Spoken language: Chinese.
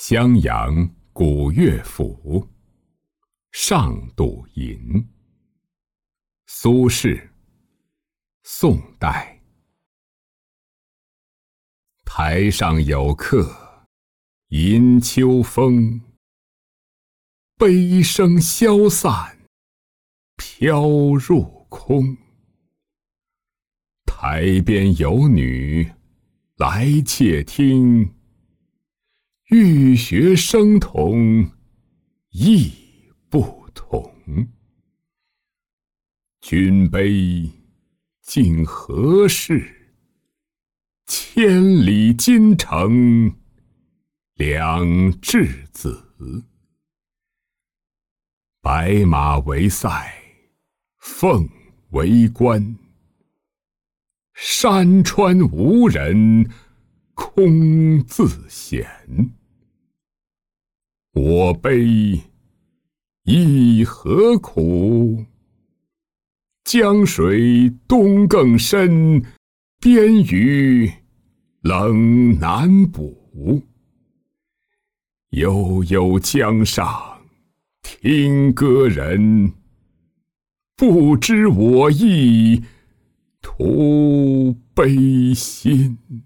襄阳古乐府，上杜吟。苏轼，宋代。台上有客吟秋风，悲声消散飘入空。台边有女来窃听，欲学声同意不同。君悲竟何事？千里金城两稚子。白马为塞，凤为冠。山川无人，空自闲。我悲亦何苦？江水东更深，边鱼冷难捕。悠悠江上听歌人，不知我意徒悲心。